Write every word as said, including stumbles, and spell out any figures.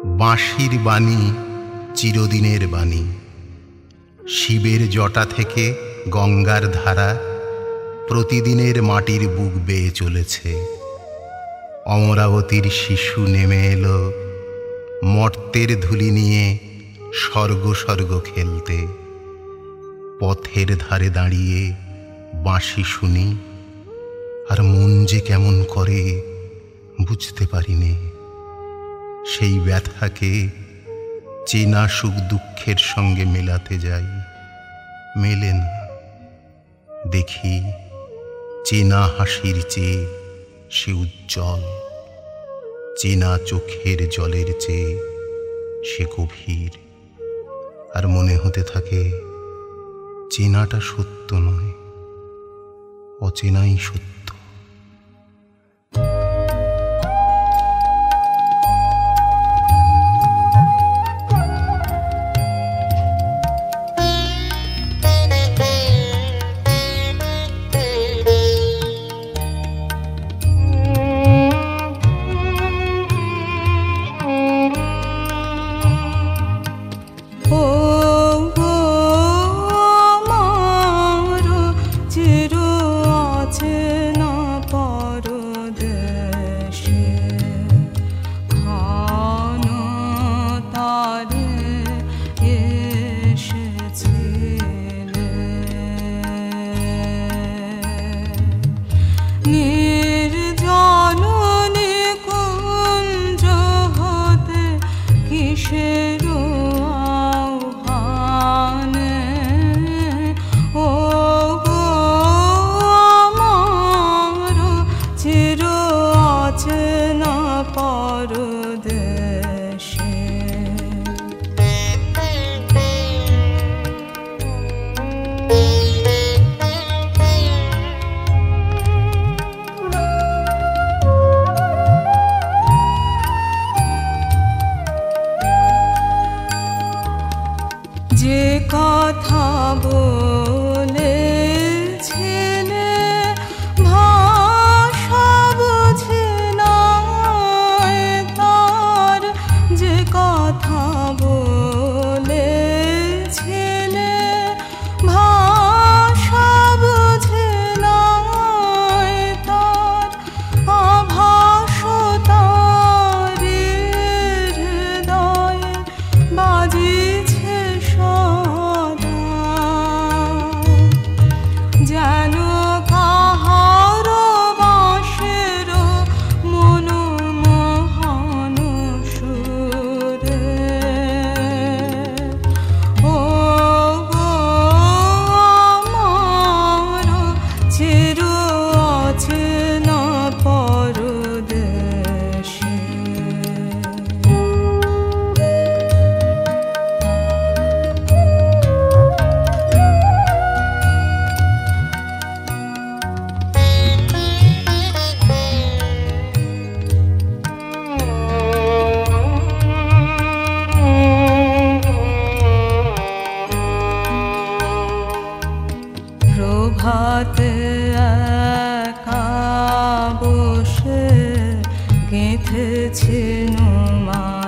বাঁশির বাণী চিরদিনের বাণী, শিবের জটা থেকে গঙ্গার ধারা প্রতিদিনের মাটির বুক বেয়ে চলেছে। অমরাবতীর শিশু নেমে এলো মর্তের ধুলি নিয়ে স্বর্গ স্বর্গ খেলতে। পথের ধারে দাঁড়িয়ে বাঁশি শুনি, আর মন যে কেমন করে বুঝতে পারিনে। সেই ব্যথাকে চেনা সুখ দুঃখের সঙ্গে মেলাতে যাই, মেলে না। দেখি চেনা হাসির চেয়ে সে উজ্জ্বল, চেনা চোখের জলের চেয়ে সে গভীর। আর মনে হতে থাকে চেনাটা সত্য নয়, অচেনাই সত্য। যে কথা বলেছিলে ভাষা বুঝি না তার, যে কথা বলেছিলে ভাষা বুঝি না তার, আভাস তার হৃদয়ে বাজিছে যেন কাহার বাঁশের মনোমোহন সুরে। ও গো আমার চির অচেনা পরদেশে। প্রভাতে একা বসে গেঁথেছি নুমা